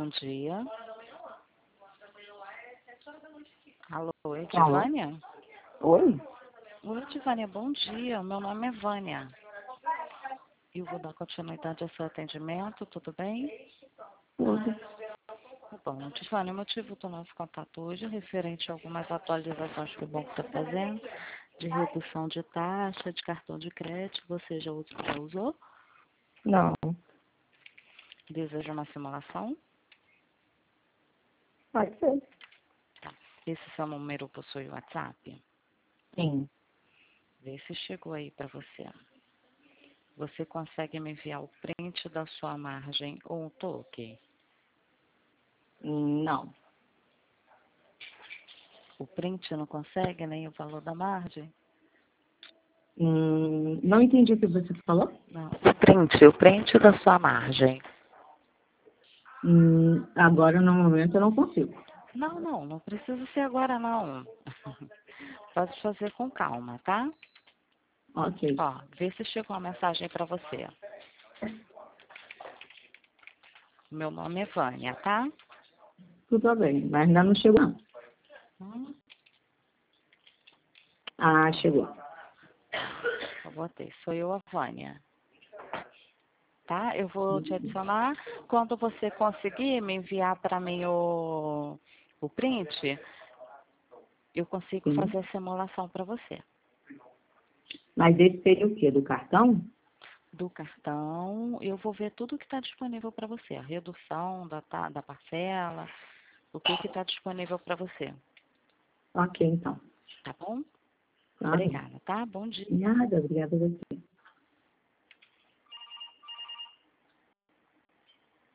dia. Alô, é Alô? Vânia? Oi? Oi, Vânia, bom dia. Meu nome é Vânia. Eu vou dar continuidade ao seu atendimento, tudo bem? Tudo. Tá bom. Vânia, o motivo do nosso contato hoje é referente a algumas atualizações que o banco está fazendo, de redução de taxa, de cartão de crédito. Você já usou? Não. Deseja uma simulação? Pode ser. Tá. Esse seu número possui WhatsApp? Sim. Vê se chegou aí para você. Você consegue me enviar o print da sua margem ou um toque? Não. O print não consegue, nem o valor da margem? Não entendi o que você falou. Não. O print da sua margem. Agora, no momento, eu não consigo. Não precisa ser agora não. Pode fazer com calma, tá? Ok. Ó, vê se chegou uma mensagem para você. Meu nome é Vânia, tá? Tudo bem, mas ainda não chegou, não. Hum, Ah, chegou. eu botei. Sou eu, a Vânia. Tá? Eu vou te adicionar. Quando você conseguir me enviar para mim o print, eu consigo Sim. fazer a simulação para você. Mas esse seria o quê? Do cartão? Do cartão, eu vou ver tudo que está disponível para você. A redução da parcela, o que está disponível para você. Ok, então. Tá bom? Tá bem. Obrigada, tá? Bom dia. Nada, obrigada a você.